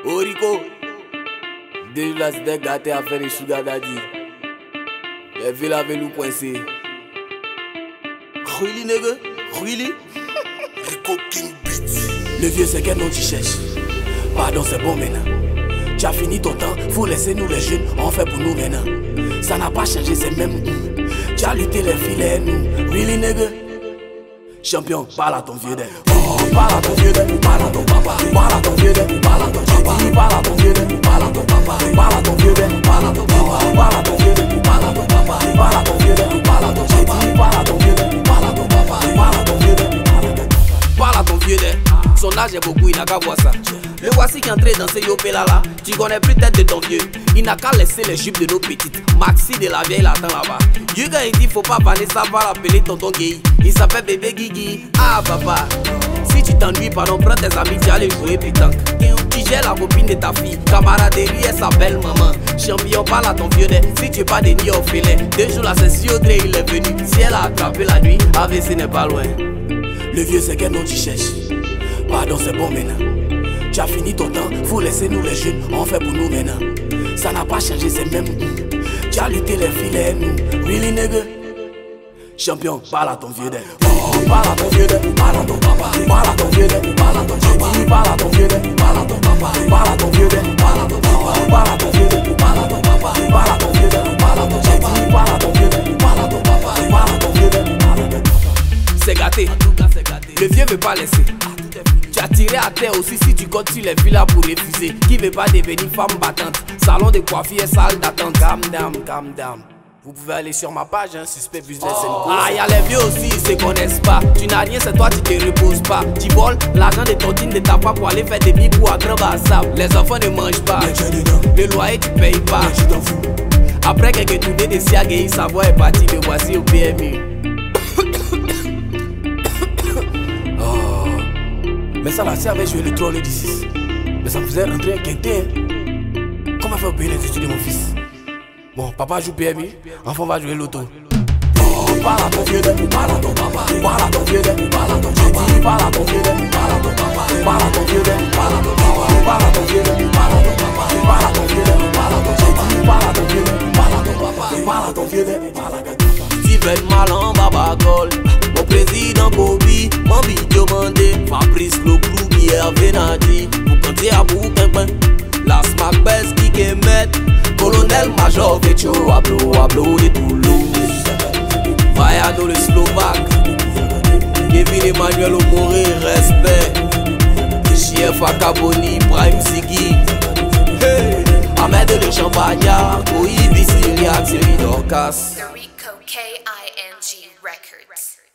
Orico, déjà c'était gâté à faire les sugar daddy. Les villes avec nous coincés. Really nigga, really? Rico King Beats. Le vieux c'est qu'un nom tu cherches. Pardon c'est bon maintenant. Tu as fini ton temps, faut laisser nous les jeunes, on fait pour nous maintenant. Ça n'a pas changé, c'est même nous. Tu as lutté les filets nous. Really nigga? Champion, parle à ton vieux d'elle. Parle à ton vieux d'elle, parle à ton papa. Parle à ton vieux d'elle, parle à ton papa. Parle à ton vieux d'elle, parle à ton papa. Parle à ton vieux d'elle, parle à ton papa. Parle à ton vieux d'elle, parle à ton papa. Parle à ton vieux d'elle, parle à ton papa. Parle à ton vieux d'elle, parle à ton papa. Parle à ton vieux d'elle, parle à ton papa. Parle à ton vieux d'elle. Son âge est beaucoup, il n'a qu'à voir ça. Le voici qui est entré dans ces yopé là. Tu connais plus tête de ton vieux. Il n'a qu'à laisser les jupes de nos petites. Maxi de la vieille l'attend là-bas. Yuga il dit faut pas vanner ça, va l'appeler tonton gay. Il s'appelle bébé Guigui. Ah papa, si tu t'ennuies pardon, prends tes amis, tu aller jouer pétanque. Tu gères la copine de ta fille. Camaraderie elle s'appelle maman. Champion parle à ton vieux d'elle. Si tu es pas des nids au filet. 2 jours là c'est si Audrey il est venu. Si elle a attrapé la nuit, AVC n'est pas loin. Le vieux c'est quel nom tu cherches. Pardon c'est bon maintenant. Tu as fini ton temps, faut laisser nous les jeunes, on fait pour nous maintenant. Ça n'a pas changé, c'est même nous. Tu as lutté les filets nous. Really nigga? Champion, parle à ton vieux d'elle. Parle à ton vieux d'elle, parle à ton papa. Parle à ton vieux d'elle, parle à ton papa. Parle à ton vieux d'elle, parle à ton papa. Parle à ton vieux d'elle, parle à ton papa. Parle à ton vieux d'elle, parle à ton papa. Parle à ton vieux d'elle, parle à ton papa. Parle à ton vieux d'elle, parle à ton papa. Parle à ton vieux d'elle, parle à ton papa. C'est gâté, le vieux veut pas laisser. Tu as tiré à terre aussi si tu comptes sur les villas pour refuser. Qui veut pas devenir femme battante? Salon de coiffure et salle d'attente. Calm down, calm down. Vous pouvez aller sur ma page, hein, Suspect Business & Co. Ah, y'a les vieux aussi, ils se connaissent pas. Tu n'as rien, c'est toi, tu te reposes pas. Tu voles l'argent de tontine de ta part pour aller faire des bibous à grand bassab. Les enfants ne mangent pas. Le loyer, tu payes pas. Après quelques tournées de Siagué, sa voix est partie. Le voici au PMU. Mais ça là, si avait joué le troll du 6, mais ça me faisait rentrer un quintet. Comment faire payer les études de mon fils? Bon, papa joue PMI, enfant va jouer l'auto. Parle à ton vieux d'elle, parle à ton papa. Parle à ton vieux d'elle, parle à ton papa. Parle à ton vieux d'elle, parle à ton papa. Parle à ton vieux d'elle, parle à ton papa. Parle à ton vieux d'elle, parle à ton papa. Parle à ton vieux d'elle, parle à ton papa. Parle à ton vieux d'elle, parle à ton papa. Parle à ton vieux d'elle, parle à ton papa. Steven Malan, Baba Gol. Mon président Kobi, mon vidéo mandé. Fabrice Locrou, Pierre Venadi. Pour compter à bout, la Smack Best qui met. Colonel Major Vecho, Ablo de Toulouse. Vayado le Slovaque. Kevin Emmanuel Omoré, respect. Chief Akaboni, Prime Ziggy. Hey. Ahmed le Champagnat, Koyi Bissiri, Thierry Dorcas. The Rico King Records.